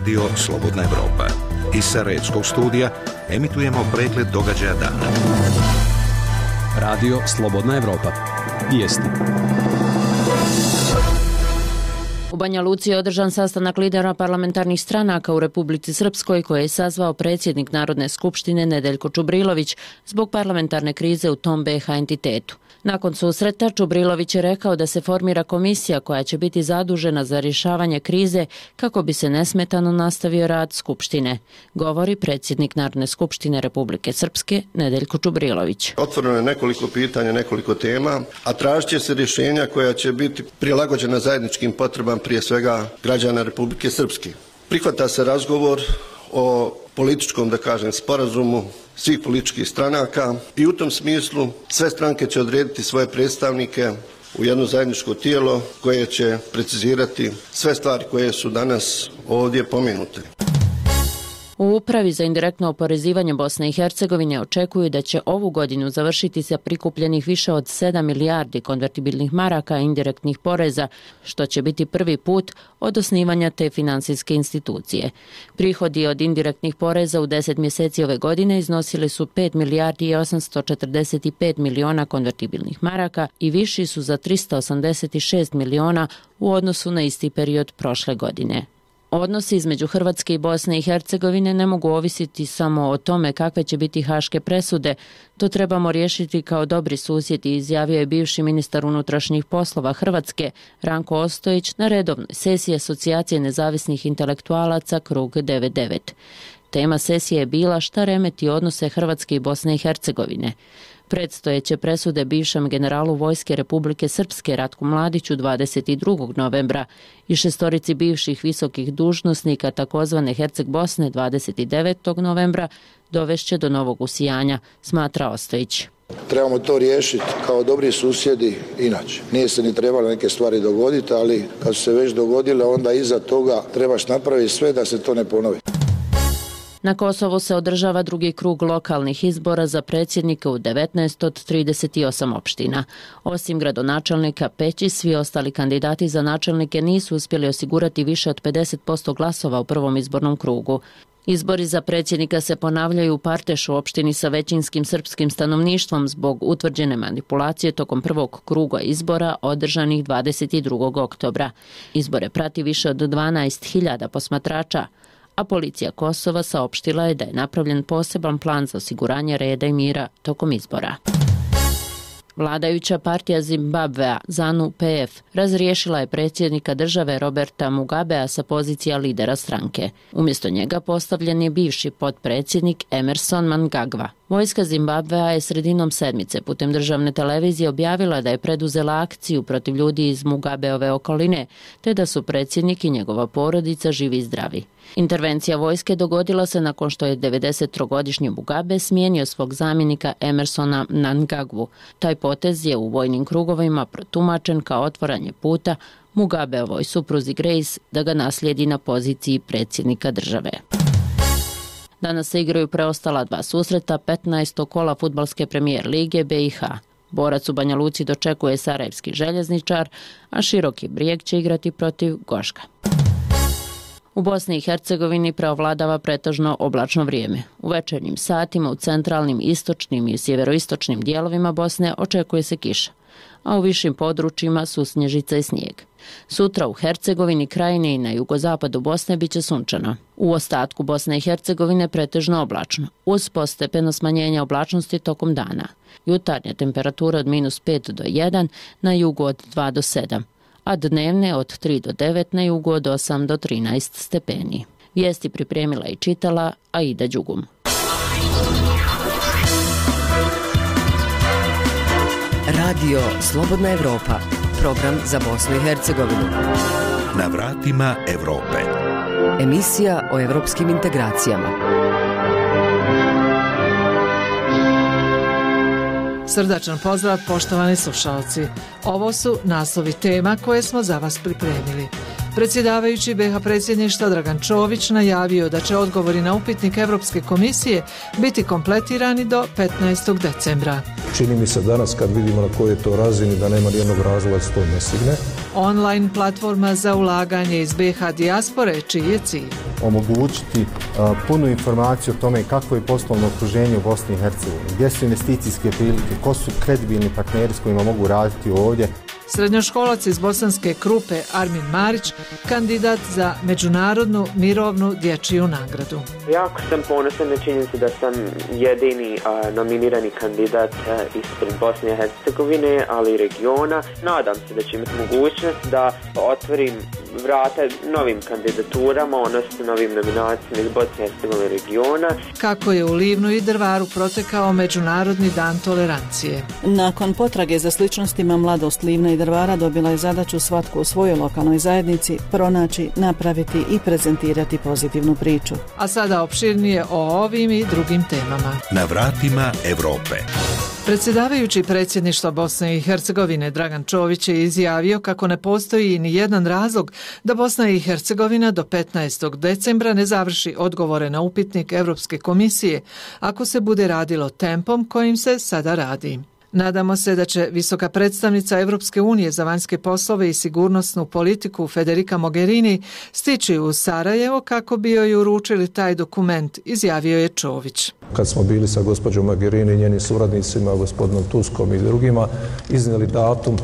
Radio Slobodna Evropa. Iz Sarajevskog studija emitujemo pregled događaja dana. Radio Slobodna Evropa. Vijesti. U Banja Luci je održan sastanak lidera parlamentarnih stranaka u Republici Srpskoj koje je sazvao predsjednik Narodne skupštine Nedeljko Čubrilović zbog parlamentarne krize u tom BiH entitetu. Nakon susreta Čubrilović je rekao da se formira komisija koja će biti zadužena za rješavanje krize kako bi se nesmetano nastavio rad Skupštine, govori predsjednik Narodne skupštine Republike Srpske Nedeljko Čubrilović. Otvoreno je nekoliko pitanja, nekoliko tema, a tražit će se rješenja koja će biti prilagođena zajedničkim potrebama prije svega građana Republike Srpske. Prihvata se razgovor o političkom, sporazumu svih političkih stranaka i u tom smislu sve stranke će odrediti svoje predstavnike u jedno zajedničko tijelo koje će precizirati sve stvari koje su danas ovdje pomenute. U Upravi za indirektno oporezivanje Bosne i Hercegovine očekuju da će ovu godinu završiti sa prikupljenih više od 7 milijardi konvertibilnih maraka indirektnih poreza, što će biti prvi put od osnivanja te finansijske institucije. Prihodi od indirektnih poreza u 10 mjeseci ove godine iznosili su 5 milijardi i 845 miliona konvertibilnih maraka i viši su za 386 miliona u odnosu na isti period prošle godine. Odnosi između Hrvatske i Bosne i Hercegovine ne mogu ovisiti samo o tome kakve će biti haške presude, to trebamo riješiti kao dobri susjedi, izjavio je bivši ministar unutrašnjih poslova Hrvatske Ranko Ostojić na redovnoj sesiji Asocijacije nezavisnih intelektualaca Krug 99. Tema sesije je bila šta remeti odnose Hrvatske i Bosne i Hercegovine. Predstojeće presude bivšem generalu Vojske Republike Srpske Ratku Mladiću 22. novembra i 6 bivših visokih dužnosnika takozvane Herceg Bosne 29. novembra dovešće do novog usijanja, smatra Ostojić. Trebamo to riješiti kao dobri susjedi inače. Nije se ni trebalo neke stvari dogoditi, ali kad su se već dogodile, onda iza toga trebaš napraviti sve da se to ne ponovi. Na Kosovu se održava drugi krug lokalnih izbora za predsjednika u 19 od 38 opština. Osim gradonačelnika Peći, svi ostali kandidati za načelnike nisu uspjeli osigurati više od 50% glasova u prvom izbornom krugu. Izbori za predsjednika se ponavljaju u Partešu, opštini sa većinskim srpskim stanovništvom zbog utvrđene manipulacije tokom prvog kruga izbora održanih 22. oktobra. Izbore prati više od 12.000 posmatrača, a policija Kosova saopštila je da je napravljen poseban plan za osiguranje reda i mira tokom izbora. Vladajuća partija Zimbabvea, ZANU-PF, razriješila je predsjednika države Roberta Mugabea sa pozicija lidera stranke. Umjesto njega postavljen je bivši potpredsjednik Emerson Mnangagwa. Vojska Zimbabvea je sredinom sedmice putem državne televizije objavila da je preduzela akciju protiv ljudi iz Mugabeove okoline, te da su predsjednik i njegova porodica živi i zdravi. Intervencija vojske dogodila se nakon što je 93-godišnji Mugabe smijenio svog zamjenika Emersona Mnangagwu. Taj potez je u vojnim krugovima protumačen kao otvaranje puta Mugabeovoj supruzi Grace da ga naslijedi na poziciji predsjednika države. Danas se igraju preostala 2 susreta 15. kola fudbalske premijer lige BiH. Borac u Banja Luci dočekuje sarajevski Željezničar, a Široki Brijeg će igrati protiv Goška. U Bosni i Hercegovini preovladava pretežno oblačno vrijeme. U večernjim satima u centralnim, istočnim i sjeveroistočnim dijelovima Bosne očekuje se kiša, a u višim područjima susnježica i snijeg. Sutra u Hercegovini, Krajini i na jugozapadu Bosne biće sunčano. U ostatku Bosne i Hercegovine pretežno oblačno, uz postepeno smanjenje oblačnosti tokom dana. Jutarnja temperatura od -5 do 1, na jugu od 2 do 7. a dnevne od 3 do 9, na jugu od 8 do 13 stepeni. Vijesti pripremila i čitala Aida Đugum. Radio Slobodna Evropa, program za Bosnu i Hercegovinu. Na vratima Evrope. Emisija o evropskim integracijama. Srdačan pozdrav, poštovani slušalci. Ovo su naslovi tema koje smo za vas pripremili. Predsjedavajući BiH predsjedništva Dragan Čović najavio da će odgovori na upitnik Europske komisije biti kompletirani do 15. decembra. Čini mi se danas kad vidimo na kojoj je to razini da nema nijednog razloga da se to ne stigne. Online platforma za ulaganje iz BiH dijaspore, čiji je cilj? omogućiti punu informaciju o tome kako je poslovno okruženje u Bosni i Hercegovini, gdje su investicijske prilike, ko su kredibilni partneri s kojima mogu raditi ovdje. Srednjoškolac iz Bosanske Krupe Armin Marić, kandidat za međunarodnu mirovnu dječju nagradu. Jako sam ponosan na činjenicu da sam jedini nominirani kandidat ispred Bosne i Hercegovine, ali i regiona. Nadam se da će imati mogućnost da otvorim vrata novim kandidaturama, odnosno novim nominacijama iz Bosne i Hercegovine regiona. Kako je u Livnu i Drvaru protekao Međunarodni dan tolerancije? Nakon potrage za sličnostima, mladost Livna i Drvara dobila je zadaću svatko u svojoj lokalnoj zajednici pronaći, napraviti i prezentirati pozitivnu priču. A sada opširnije o ovim i drugim temama. Na vratima Europe. Predsjedavajući predsjedništva Bosne i Hercegovine Dragan Čović je izjavio kako ne postoji ni jedan razlog da Bosna i Hercegovina do 15. decembra ne završi odgovore na upitnik Europske komisije ako se bude radilo tempom kojim se sada radi. Nadamo se da će visoka predstavnica Europske unije za vanjske poslove i sigurnosnu politiku Federica Mogherini stići u Sarajevo kako bi joj uručili taj dokument, izjavio je Čović. Kad smo bili sa gospođom Mogherini i njenim suradnicima, gospodinom Tuskom i drugima, iznijeli datum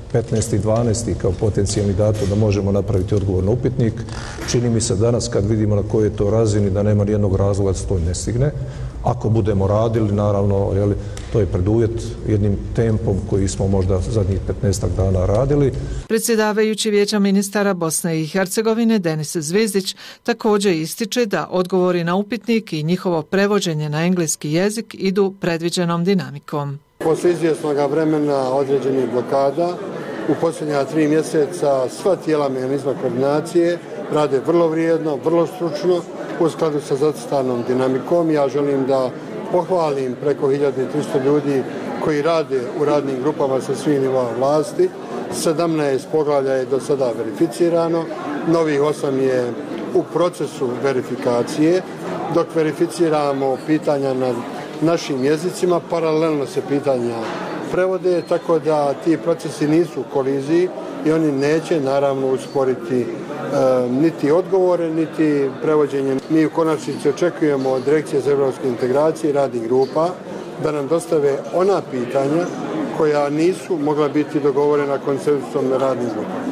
15.12. kao potencijalni datum da možemo napraviti odgovor na upitnik. Čini mi se danas kad vidimo na kojoj je to razini da nema nijednog razloga da se to ne stigne. Ako budemo radili, naravno, to je preduvjet jednim tempom koji smo možda zadnjih 15 dana radili. Predsjedavajući Vijeća ministara Bosne i Hercegovine Denis Zvizdić također ističe da odgovori na upitnik i njihovo prevođenje na engleski jezik idu predviđenom dinamikom. Poslije izvjesnog vremena određenih blokada, u posljednja 3 mjeseca sva tijela mehanizma koordinacije rade vrlo vrijedno, vrlo stručno, u skladu sa zacrtanom dinamikom. Ja želim da pohvalim preko 1300 ljudi koji rade u radnim grupama sa svih nivoa vlasti. 17 poglavlja je do sada verificirano, novih 8 je u procesu verifikacije. Dok verificiramo pitanja na našim jezicima, paralelno se pitanja prevode, tako da ti procesi nisu u koliziji i oni neće naravno usporiti niti odgovore, niti prevođenje. Mi u konačnici očekujemo od Direkcije za evropske integracije i radnih grupa da nam dostave ona pitanja koja nisu mogla biti dogovorena konsenzusom na radnim grupama.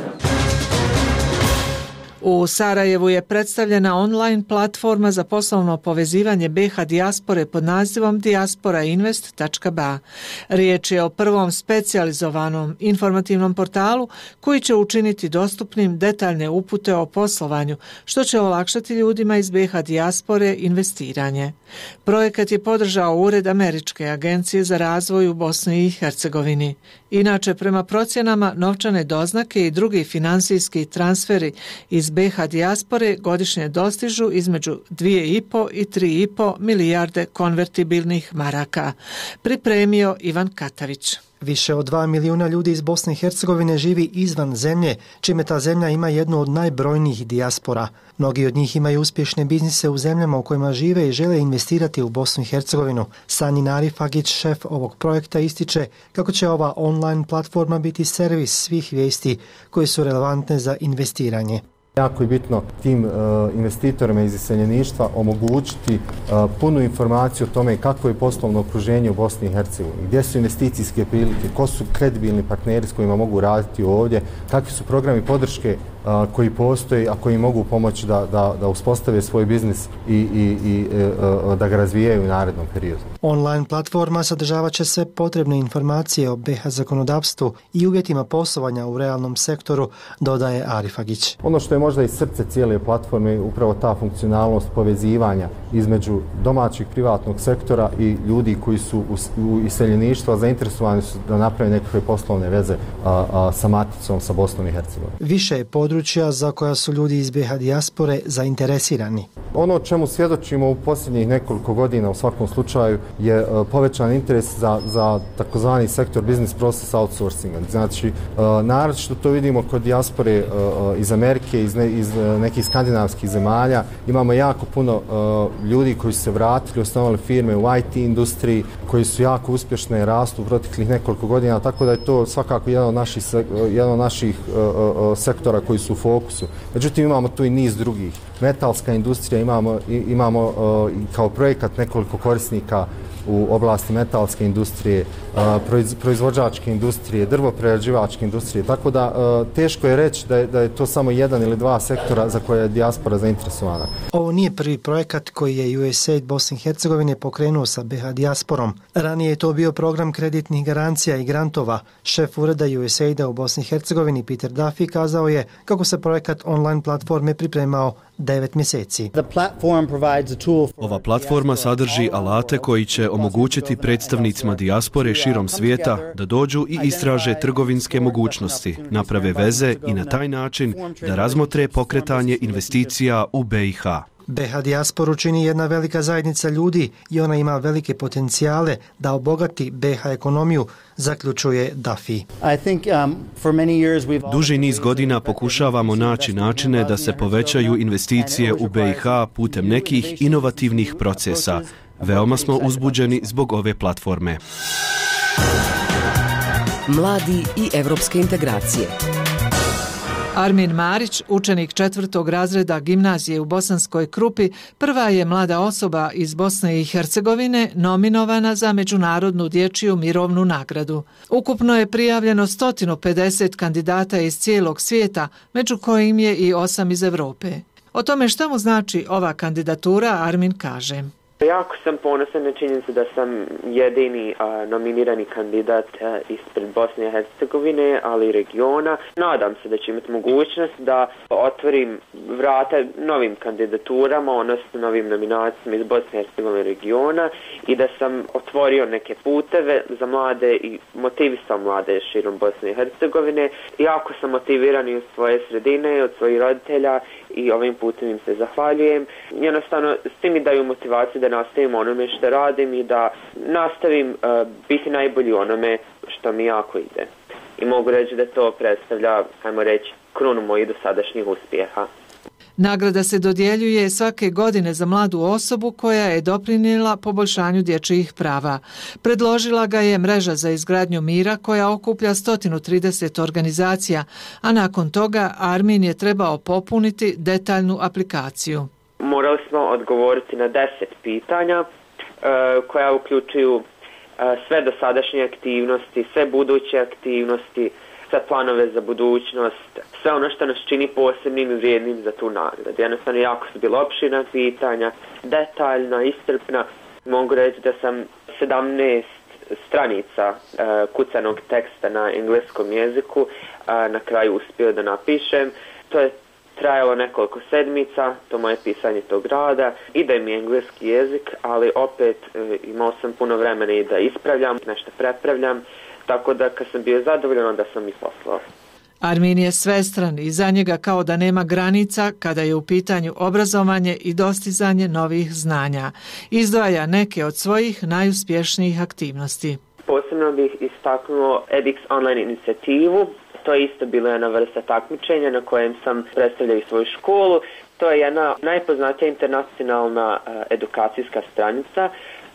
U Sarajevu je predstavljena online platforma za poslovno povezivanje BiH dijaspore pod nazivom diasporainvest.ba. Riječ je o prvom specijalizovanom informativnom portalu koji će učiniti dostupnim detaljne upute o poslovanju, što će olakšati ljudima iz BiH dijaspore investiranje. Projekat je podržao Ured Američke agencije za razvoj u Bosni i Hercegovini. Inače, prema procjenama, novčane doznake i drugi finansijski transferi iz BiH dijaspore godišnje dostižu između 2,5 i 3,5 milijarde konvertibilnih maraka. Pripremio Ivan Katavić. Više od 2 milijuna ljudi iz Bosne i Hercegovine živi izvan zemlje, čime ta zemlja ima jednu od najbrojnijih dijaspora. Mnogi od njih imaju uspješne biznise u zemljama u kojima žive i žele investirati u Bosnu i Hercegovinu. Sanjin Arifagić, šef ovog projekta, ističe kako će ova online platforma biti servis svih vijesti koje su relevantne za investiranje. Jako je bitno tim investitorima iz iseljeništva omogućiti punu informaciju o tome kako je poslovno okruženje u Bosni i Hercegovini, gdje su investicijske prilike, ko su kredibilni partneri s kojima mogu raditi ovdje, kakvi su programi podrške koji postoji, a koji mogu pomoći da uspostave svoj biznis i da ga razvijaju u narednom periodu. Online platforma sadržavat će sve potrebne informacije o BiH zakonodavstvu i uvjetima poslovanja u realnom sektoru, dodaje Arifagić. Ono što je možda i srce cijele platforme je upravo ta funkcionalnost povezivanja između domaćeg privatnog sektora i ljudi koji su u iseljeništvu, zainteresovani su da naprave nekakve poslovne veze sa maticom, sa Bosnom i Hercegovinom. Više je područja za koja su ljudi iz BiH dijaspore zainteresirani. Ono o čemu svjedočimo u posljednjih nekoliko godina u svakom slučaju je povećan interes za takozvani sektor business process outsourcinga. Znači, naročito to vidimo kod dijaspore iz Amerike, iz nekih skandinavskih zemalja. Imamo jako puno ljudi koji su se vratili, osnovali firme u IT industriji, koji su jako uspješne, rastu u proteklih nekoliko godina, tako da je to svakako jedan od naših sektora koji su u fokusu. Međutim, imamo tu i niz drugih. Metalska industrija, imamo kao projekat nekoliko korisnika u oblasti metalske industrije, proizvođačke industrije, drvoprerađivačke industrije, tako da teško je reći da je to samo jedan ili dva sektora za koje je dijaspora zainteresovana. Ovo nije prvi projekat koji je USAID Bosne i Hercegovine pokrenuo sa BiH dijasporom. Ranije je to bio program kreditnih garancija i grantova. Šef ureda USAID-a u Bosni i Hercegovini Peter Duffy kazao je kako se projekat online platforme pripremao 9 mjeseci. Ova platforma sadrži alate koji će omogućiti predstavnicima dijaspore širom svijeta da dođu i istraže trgovinske mogućnosti, naprave veze i na taj način da razmotre pokretanje investicija u BiH. BiH dijasporu čini jedna velika zajednica ljudi i ona ima velike potencijale da obogati BiH ekonomiju, zaključuje Duffy. Duži niz godina pokušavamo naći načine da se povećaju investicije u BiH putem nekih inovativnih procesa. Veoma smo uzbuđeni zbog ove platforme. Mladi i evropske integracije. Armin Marić, učenik 4. razreda gimnazije u Bosanskoj Krupi, prva je mlada osoba iz Bosne i Hercegovine nominovana za Međunarodnu dječju mirovnu nagradu. Ukupno je prijavljeno 150 kandidata iz cijelog svijeta, među kojim je i 8 iz Europe. O tome šta mu znači ova kandidatura, Armin kaže. Jako sam ponosan na činjenicu da sam jedini nominirani kandidat ispred Bosne i Hercegovine, ali i regiona. Nadam se da ću imati mogućnost da otvorim vrata novim kandidaturama, odnosno novim nominacijama iz Bosne i Hercegovine regiona i da sam otvorio neke puteve za mlade i motivisao mlade širom Bosne i Hercegovine. Jako sam motiviran i od svoje sredine, od svojih roditelja i ovim putem im se zahvaljujem. Jednostavno, s tim mi daju motivaciju da nastavim onome što radim i da nastavim biti najbolji onome što mi jako ide. I mogu reći da to predstavlja, ajmo reći, krunu mojih dosadašnjih uspjeha. Nagrada se dodjeljuje svake godine za mladu osobu koja je doprinijela poboljšanju dječjih prava. Predložila ga je Mreža za izgradnju mira koja okuplja 130 organizacija, a nakon toga Armin je trebao popuniti detaljnu aplikaciju. Morali smo odgovoriti na 10 pitanja koja uključuju sve dosadašnje aktivnosti, sve buduće aktivnosti, sve planove za budućnost, sve ono što nas čini posebnim i vrijednim za tu nagradu. Jednostavno, jako su bila opširna pitanja, detaljna, iscrpna. Mogu reći da sam 17 stranica kucanog teksta na engleskom jeziku na kraju uspio da napišem. To je trajalo nekoliko sedmica, to moje pisanje tog rada. Ide mi engleski jezik, ali opet imao sam puno vremena i da ispravljam, nešto prepravljam. Tako da kad sam bio zadovoljan, onda sam i poslao. Armin je svestran i za njega kao da nema granica kada je u pitanju obrazovanje i dostizanje novih znanja. Izdvaja neke od svojih najuspješnijih aktivnosti. Posebno bih istaknuo edX online inicijativu. To je isto bila jedna vrsta takmičenja na kojem sam predstavljao svoju školu. To je jedna najpoznatija internacionalna edukacijska stranica.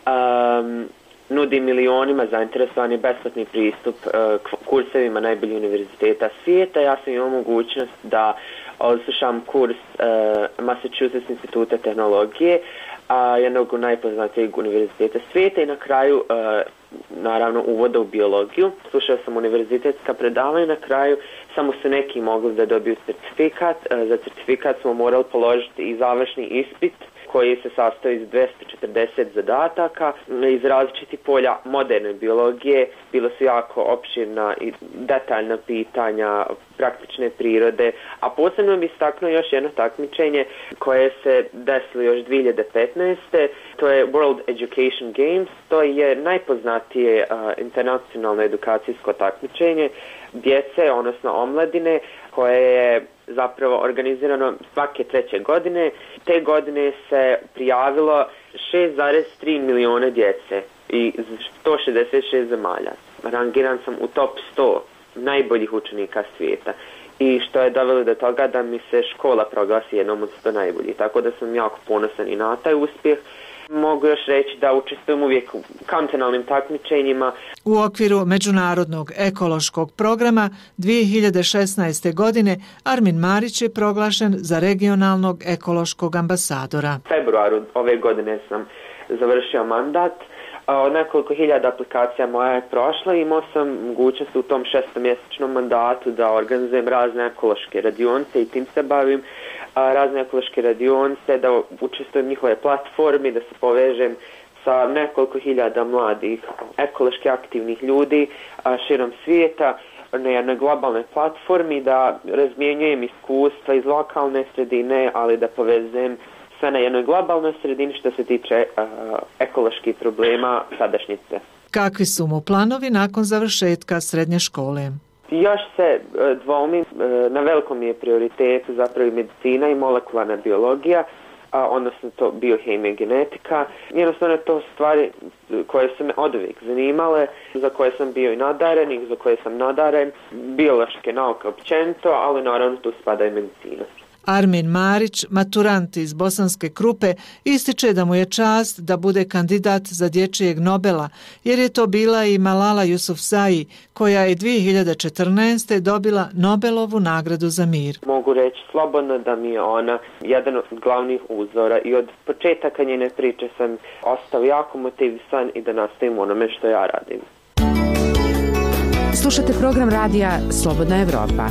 Nudi milionima zainteresovani besplatni pristup kursevima najboljih univerziteta svijeta. Ja sam imao mogućnost da odslušam kurs Massachusetts instituta tehnologije, jednog najpoznatijeg univerziteta svijeta i na kraju naravno uvoda u biologiju. Slušao sam univerzitetska predavanja i na kraju samo su neki mogli da dobiju certifikat. Za certifikat smo morali položiti i završni ispit koji se sastoji iz 240 zadataka iz različitih polja moderne biologije. Bilo su jako opširna i detaljna pitanja praktične prirode, a posebno bih istaknuo još jedno takmičenje koje se desilo još 2015. To je World Education Games. To je najpoznatije internacionalno edukacijsko takmičenje djece, odnosno omladine, koje je zapravo organizirano svake 3. godine. Te godine se prijavilo 6,3 miliona djece i 166 zemalja. Rangiran sam u top 100 najboljih učenika svijeta. I što je dovelo do toga da mi se škola proglasi jednom od 100 najboljih. Tako da sam jako ponosan i na taj uspjeh. Mogu još reći da učestvujem uvijek u kantonalnim takmičenjima. U okviru Međunarodnog ekološkog programa 2016. godine Armin Marić je proglašen za regionalnog ekološkog ambasadora. U februaru ove godine sam završio mandat. Od nekoliko hiljada aplikacija moja je prošla i imao sam mogućnost u tom 6-mjesečnom mandatu da organizujem razne ekološke radionice i tim se bavim. Razne ekološke radionice, da učestvujem u njihove platformi, da se povežem sa nekoliko hiljada mladih ekološki aktivnih ljudi širom svijeta na jednoj globalnoj platformi, da razmjenjujem iskustva iz lokalne sredine, ali da povezujem sve na jednoj globalnoj sredini što se tiče ekoloških problema sadašnjice. Kakvi su mu planovi nakon završetka srednje škole? Još se dvoumim, na velikom je prioritetu zapravo i medicina i molekularna biologija, odnosno to biohemija i genetika. Jednostavno to stvari koje su me oduvijek zanimale, za koje sam bio i nadaren i za koje sam nadaren, biološke nauke općenito, ali naravno tu spada i medicina. Armin Marić, maturant iz Bosanske Krupe, ističe da mu je čast da bude kandidat za dječjeg Nobela, jer je to bila i Malala Yousafzai, koja je 2014. dobila Nobelovu nagradu za mir. Mogu reći slobodno da mi je ona jedan od glavnih uzora i od početaka njene priče sam ostao jako motivisan i da nastavim onome što ja radim. Slušate program radija Slobodna Evropa.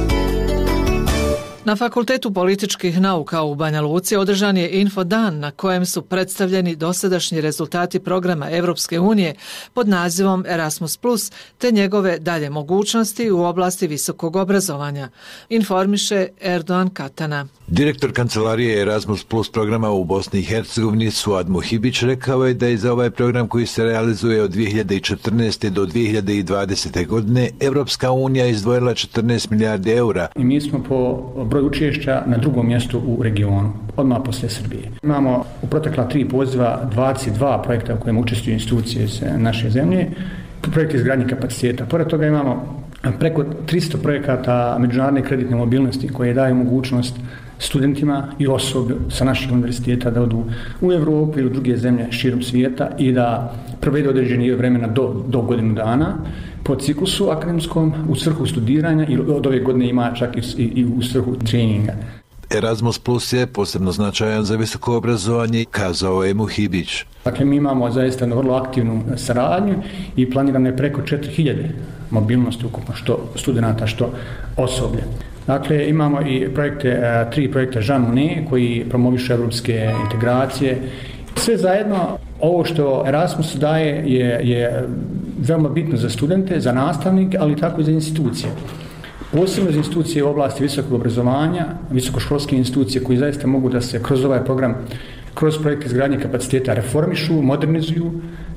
Na Fakultetu političkih nauka u Banja Luci održan je Infodan na kojem su predstavljeni dosadašnji rezultati programa Evropske unije pod nazivom Erasmus+, te njegove dalje mogućnosti u oblasti visokog obrazovanja, informiše Erdoğan Katana. Direktor kancelarije Erasmus Plus programa u Bosni i Hercegovini Suad Muhibić rekao je da je za ovaj program koji se realizuje od 2014. do 2020. godine Evropska unija izdvojila 14 milijardi eura. I mi smo po broju učešća na drugom mjestu u regionu, odmah poslije Srbije. Imamo u protekla 3 poziva 22 projekta u kojem učestvuju institucije naše zemlje, projekt izgradnje kapaciteta. Pored toga imamo preko 300 projekata međunarodne kreditne mobilnosti koje daju mogućnost studentima i osoblju sa naših univerziteta da odu u Evropu ili u druge zemlje širom svijeta i da provedu određeni vremena do godinu dana po ciklusu akademskom u svrhu studiranja i od ove godine ima čak i u svrhu treninga. Erasmus Plus je posebno značajan za visoko obrazovanje, kazao je Muhibić. Dakle, mi imamo zaista vrlo aktivnu saradnju i planirano je preko 4000 mobilnosti ukupno, što studenta, što osoblje. Dakle, imamo i projekte, 3 projekta Jean Monnet koji promovišu evropske integracije. Sve zajedno, ovo što Erasmus daje je veoma bitno za studente, za nastavnike, ali tako i za institucije. Posebno za institucije u oblasti visokog obrazovanja, visokoškolske institucije koji zaista mogu da se kroz ovaj program, kroz projekt izgradnje kapaciteta reformišu, modernizuju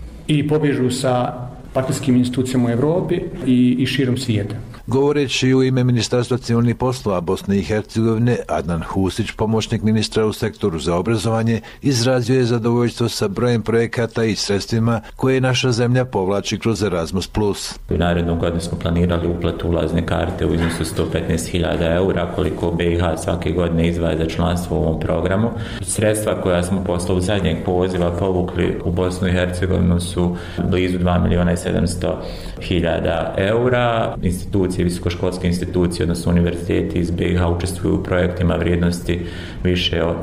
i povežu sa partnerskim institucijama u Evropi i širom svijeta. Govoreći u ime Ministarstva civilnih poslova Bosne i Hercegovine, Adnan Husić, pomoćnik ministra u sektoru za obrazovanje, izrazio je zadovoljstvo sa brojem projekata i sredstvima koje naša zemlja povlači kroz Erasmus+. U narednom godinu smo planirali uplatu ulazne karte u iznosu 115.000 eura, koliko BiH svake godine izdvaja za članstvo u ovom programu. Sredstva koja smo posle u zadnjeg poziva povukli u Bosnu i Hercegovinu su blizu 2.700.000 eura. Institucije, visokoškolske institucije, odnosno univerziteti iz BiH učestvuju u projektima vrijednosti više od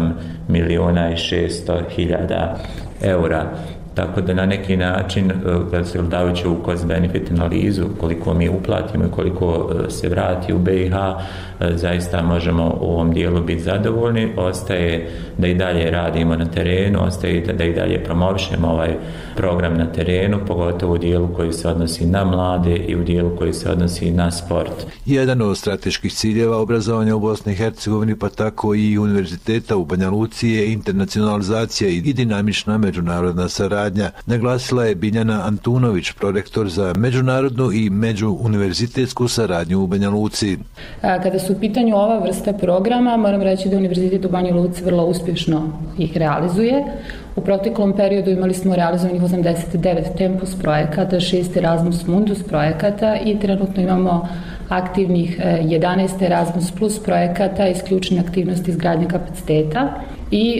8.600.000 eura. Tako da na neki način, dajući u cost-benefit analizu, koliko mi uplatimo i koliko se vrati u BiH, zaista možemo u ovom dijelu biti zadovoljni. Ostaje da i dalje radimo na terenu, ostaje da i dalje promovišemo ovaj program na terenu, pogotovo u dijelu koji se odnosi na mlade i u dijelu koji se odnosi na sport. Jedan od strateških ciljeva obrazovanja u Bosni i Hercegovini, pa tako i univerziteta u Banja Luci, je internacionalizacija i dinamična međunarodna saradnja, naglasila je Biljana Antunović, prorektor za međunarodnu i međuuniverzitetsku saradnju u Banja Luci. Kada su u pitanju ova vrsta programa, moram reći da Univerzitet u Banja Luci vrlo uspješno ih realizuje. U proteklom periodu imali smo realizovanih 89 Tempus projekata, 6 Erasmus Mundus projekata i trenutno imamo aktivnih 11 Erasmus Plus projekata iz ključne aktivnosti izgradnje kapaciteta. i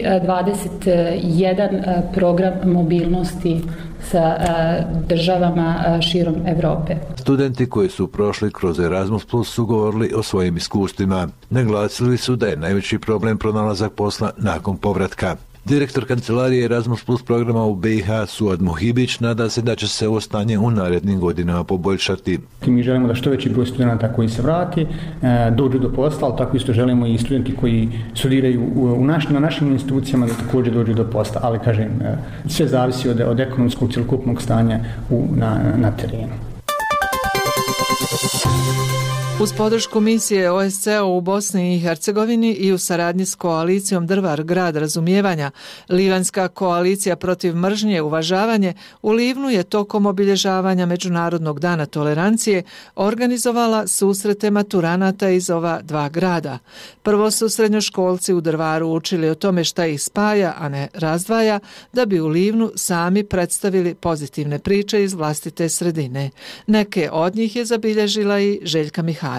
21 program mobilnosti sa državama širom Evrope. Studenti koji su prošli kroz Erasmus Plus su govorili o svojim iskustvima. Naglasili su da je najveći problem pronalazak posla nakon povratka. Direktor kancelarije Erasmus Plus programa u BiH Suad Muhibić nada se da će se ovo stanje u narednim godinama poboljšati. Mi želimo da što veći broj studenta koji se vrati dođu do posla, ali tako isto želimo i studenti koji studiraju na našim institucijama da također dođu do posla, ali kažem, sve zavisi od ekonomskog cjelokupnog stanja na terenu. Uz podršku misije OSCE u Bosni i Hercegovini i u saradnji s koalicijom Drvar grad razumijevanja, Livanska koalicija protiv mržnje i uvažavanje u Livnu je tokom obilježavanja Međunarodnog dana tolerancije organizovala susrete maturanata iz ova dva grada. Prvo su srednjoškolci u Drvaru učili o tome šta ih spaja, a ne razdvaja, da bi u Livnu sami predstavili pozitivne priče iz vlastite sredine. Neke od njih je zabilježila i Željka Mihajlović.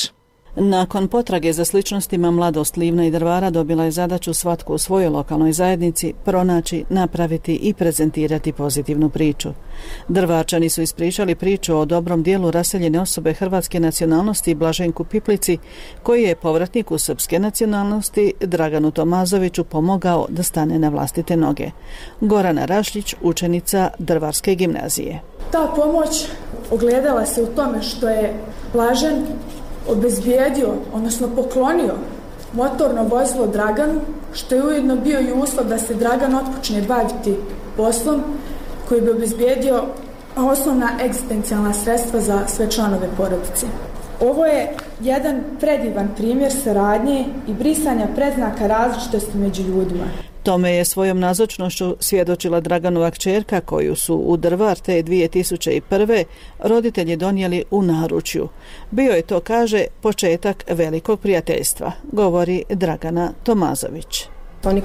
Nakon potrage za sličnostima, mladost Livna i Drvara dobila je zadaću svatko u svojoj lokalnoj zajednici pronaći, napraviti i prezentirati pozitivnu priču. Drvarčani su ispričali priču o dobrom dijelu raseljene osobe hrvatske nacionalnosti Blaženku Piplici, koji je povratniku srpske nacionalnosti Draganu Tomazoviću pomogao da stane na vlastite noge. Gorana Rašljić, učenica Drvarske gimnazije. Ta pomoć ogledala se u tome što je Blažen obezbijedio, odnosno poklonio motorno vozilo Draganu, što je ujedno bio i uslov da se Dragan otpočne baviti poslom koji bi obezbijedio osnovna egzistencijalna sredstva za sve članove porodice. Ovo je jedan predivan primjer saradnje i brisanja predznaka različitosti među ljudima. Tome je svojom nazočnošću svjedočila Draganova kćerka koju su u Drvar te 2001. roditelji donijeli u naručju. Bio je to, kaže, početak velikog prijateljstva, govori Dragana Tomazović. On je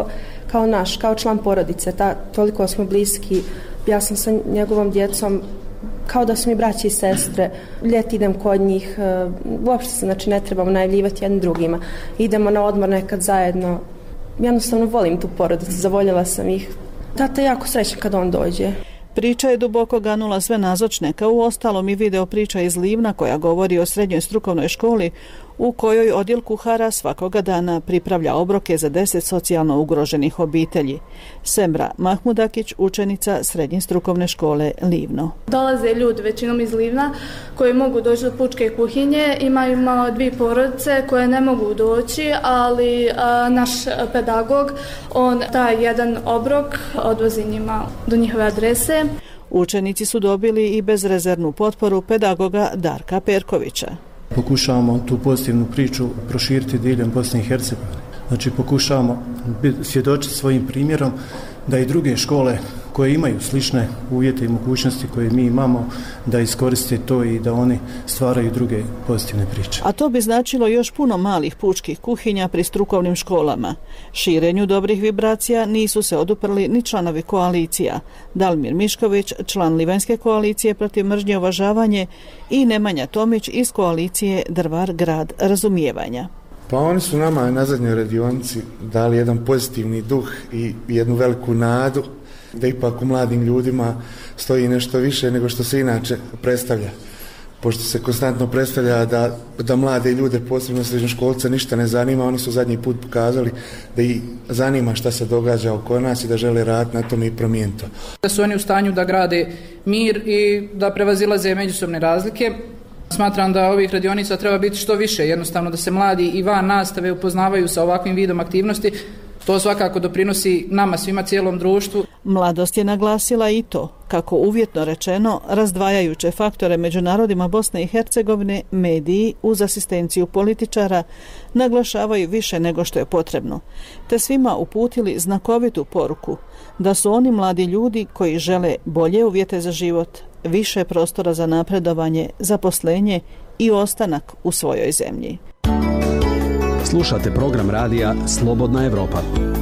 kao član porodice, toliko smo bliski, ja sam sa njegovom djecom kao da su mi braći i sestre, ljeti idem kod njih, uopšte se ne trebamo najavljivati jednim drugima, idemo na odmor nekad zajedno. Jednostavno volim tu porodicu, zavoljela sam ih. Tata je jako srećan kad on dođe. Priča je duboko ganula sve nazočne, kao u ostalom i video priča iz Livna koja govori o srednjoj strukovnoj školi u kojoj odjel kuhara svakoga dana pripravlja obroke za 10 socijalno ugroženih obitelji. Semra Mahmudakić, učenica srednje strukovne škole Livno. Dolaze ljudi većinom iz Livna koji mogu doći do pučke kuhinje. Imamo 2 porodice koje ne mogu doći, ali naš pedagog, on taj jedan obrok odvozi njima do njihove adrese. Učenici su dobili i bezrezervnu potporu pedagoga Darka Perkovića. Pokušavamo tu pozitivnu priču proširiti diljem Bosne i Hercegovine. Znači pokušavamo svjedočiti svojim primjerom da i druge škole koje imaju slične uvjete i mogućnosti koje mi imamo da iskoriste to i da oni stvaraju druge pozitivne priče. A to bi značilo još puno malih pučkih kuhinja pri strukovnim školama. Širenju dobrih vibracija nisu se oduprli ni članovi koalicija. Dalmir Mišković, član Livanjske koalicije protiv mržnje i uvažavanje, i Nemanja Tomić iz koalicije Drvar grad razumijevanja. Pa oni su nama na zadnjoj radionici dali jedan pozitivni duh i jednu veliku nadu da ipak u mladim ljudima stoji nešto više nego što se inače predstavlja. Pošto se konstantno predstavlja da mlade ljude, posebno srednjoškolce, ništa ne zanima, oni su zadnji put pokazali da ih zanima šta se događa oko nas i da žele raditi na tome i promijeniti to. Da su oni u stanju da grade mir i da prevazilaze međusobne razlike. Smatram da ovih radionica treba biti što više, jednostavno da se mladi i van nastave upoznavaju sa ovakvim vidom aktivnosti. To svakako doprinosi nama svima, cijelom društvu. Mladost je naglasila i to, kako uvjetno rečeno, razdvajajuće faktore među narodima Bosne i Hercegovine mediji uz asistenciju političara naglašavaju više nego što je potrebno, te svima uputili znakovitu poruku da su oni mladi ljudi koji žele bolje uvjete za život, više prostora za napredovanje, zaposlenje i ostanak u svojoj zemlji. Slušate program radija Slobodna Evropa.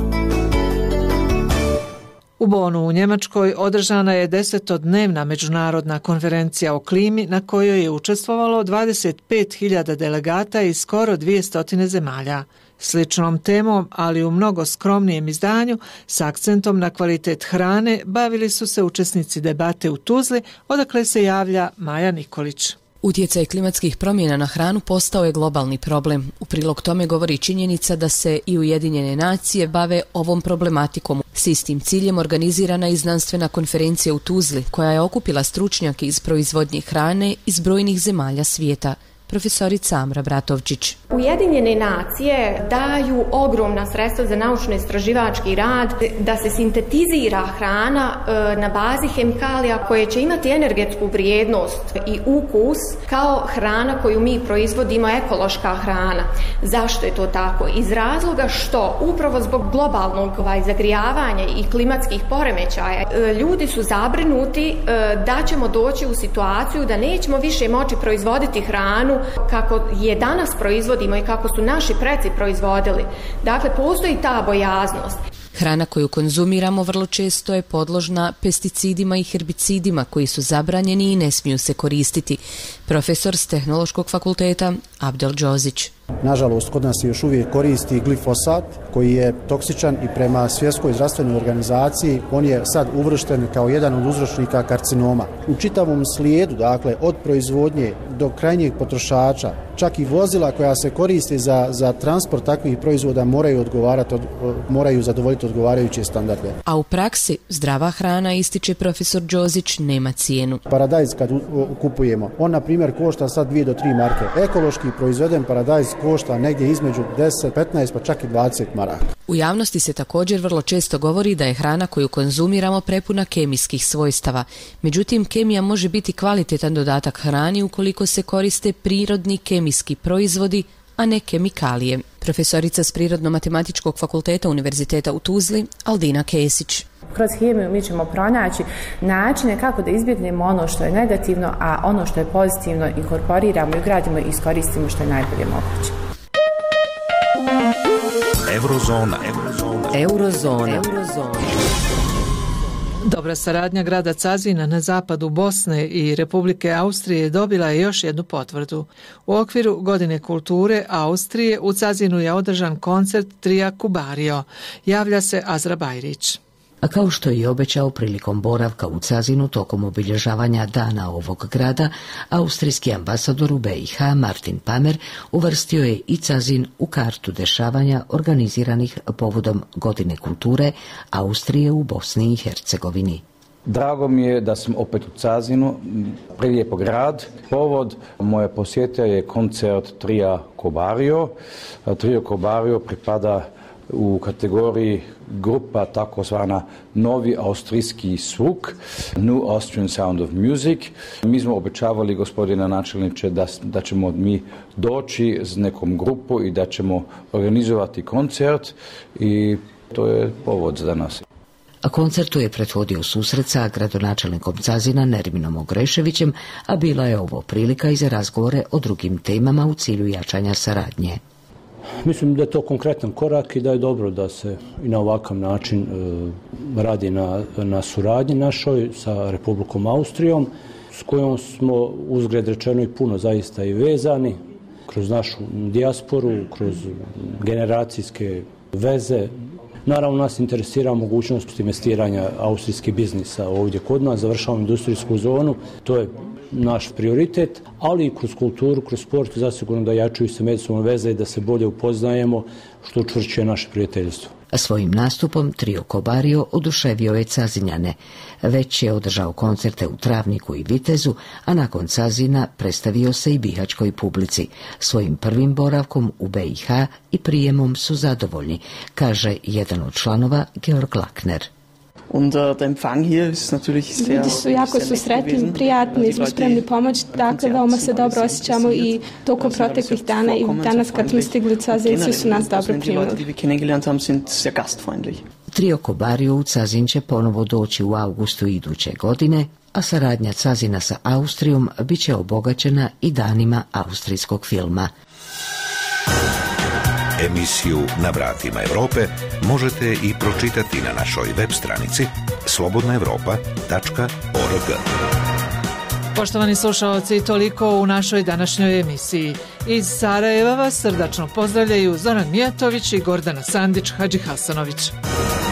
U Bonu u Njemačkoj održana je 10-dnevna međunarodna konferencija o klimi na kojoj je učestvovalo 25.000 delegata iz skoro 200 zemalja. Sličnom temom, ali u mnogo skromnijem izdanju, s akcentom na kvalitet hrane, bavili su se učesnici debate u Tuzli, odakle se javlja Maja Nikolić. Utjecaj klimatskih promjena na hranu postao je globalni problem. U prilog tome govori činjenica da se i Ujedinjene nacije bave ovom problematikom. S istim ciljem organizirana je znanstvena konferencija u Tuzli, koja je okupila stručnjake iz proizvodnje hrane iz brojnih zemalja svijeta. Profesorica Amra Bratovčić. Ujedinjene nacije daju ogromna sredstva za naučno-istraživački rad da se sintetizira hrana na bazi hemikalija koje će imati energetsku vrijednost i ukus kao hrana koju mi proizvodimo, ekološka hrana. Zašto je to tako? Iz razloga što upravo zbog globalnog zagrijavanja i klimatskih poremećaja ljudi su zabrinuti da ćemo doći u situaciju da nećemo više moći proizvoditi hranu kako je danas proizvodimo i kako su naši preci proizvodili. Dakle, postoji ta bojaznost. Hrana koju konzumiramo vrlo često je podložna pesticidima i herbicidima koji su zabranjeni i ne smiju se koristiti. Profesor s Tehnološkog fakulteta Abdel Džozić. Nažalost, kod nas se još uvijek koristi glifosat koji je toksičan i prema Svjetskoj zdravstvenoj organizaciji on je sad uvršten kao jedan od uzročnika karcinoma. U čitavom slijedu, dakle, od proizvodnje do krajnjeg potrošača, čak i vozila koja se koristi za transport takvih proizvoda moraju zadovoljiti odgovarajuće standarde. A u praksi zdrava hrana, ističe profesor Džozić, nema cijenu. Paradajz kad kupujemo, on na primjer košta sad 2 do 3 marke. Ekološki proizveden paradajz košta negdje između 10, 15 pa čak i 20 maraka. U javnosti se također vrlo često govori da je hrana koju konzumiramo prepuna kemijskih svojstava. Međutim, kemija može biti kvalitetan dodatak hrani ukoliko se koriste prirodni kemijski proizvodi, a ne kemikalije. Profesorica s Prirodno-matematičkog fakulteta Univerziteta u Tuzli, Aldina Kesić. Kroz hemiju mi ćemo pronaći načine kako da izbjegnemo ono što je negativno, a ono što je pozitivno inkorporiramo i ugradimo i iskoristimo što je najbolje moguće. Eurozona. Dobra saradnja grada Cazina na zapadu Bosne i Republike Austrije dobila je još jednu potvrdu. U okviru Godine kulture Austrije u Cazinu je održan koncert trija Kubario. Javlja se Azra Bajrić. A kao što je i obećao prilikom boravka u Cazinu tokom obilježavanja dana ovog grada, austrijski ambasador u BiH Martin Pamer uvrstio je i Cazin u kartu dešavanja organiziranih povodom Godine kulture Austrije u Bosni i Hercegovini. Drago mi je da sam opet u Cazinu, prelijepo grad. Povod moje posjete je koncert trija Kubario. Trio Kubario pripada u kategoriji grupa takozvana Novi austrijski zvuk, New Austrian Sound of Music. Mi smo obećavali, gospodine načelniče, da ćemo mi doći s nekom grupu i da ćemo organizovati koncert i to je povod za nas. A koncertu je pretvodio susret sa gradonačelnikom Cazina Nerminom Ogreševićem, a bila je ovo prilika i za razgovore o drugim temama u cilju jačanja saradnje. Mislim da je to konkretan korak i da je dobro da se i na ovakav način radi na suradnji našoj sa Republikom Austrijom, s kojom smo uzgred rečeno i puno zaista i vezani kroz našu dijasporu, kroz generacijske veze. Naravno, nas interesira mogućnost investiranja austrijskih biznisa ovdje kod nas, završavamo industrijsku zonu, to je naš prioritet, ali i kroz kulturu, kroz sport, zasigurno da jačaju se međusobne veze i da se bolje upoznajemo, što učvršćuje naše prijateljstvo. A svojim nastupom trio Kubario oduševio je Cazinjane. Već je održao koncerte u Travniku i Vitezu, a nakon Cazina predstavio se i bihaćkoj publici. Svojim prvim boravkom u BiH i prijemom su zadovoljni, kaže jedan od članova Georg Lakner. Ljudi su jako sretni, prijatni, smo spremni pomoći, dakle veoma se dobro osjećamo i tokom proteklih dana i danas kad smo stigli u Cazin, svi su nas dobro primili. Trio Kubario u Cazin će ponovo doći u augustu iduće godine, a saradnja Cazina sa Austrijom bit će obogaćena i danima austrijskog filma. Emisiju Na vratima Europe možete i pročitati na našoj web stranici slobodnaevropa.org. Poštovani slušalci, toliko u našoj današnjoj emisiji. Iz Sarajeva vas srdačno pozdravljaju Zoran Mijatović i Gordana Sandić Hadžihasanović.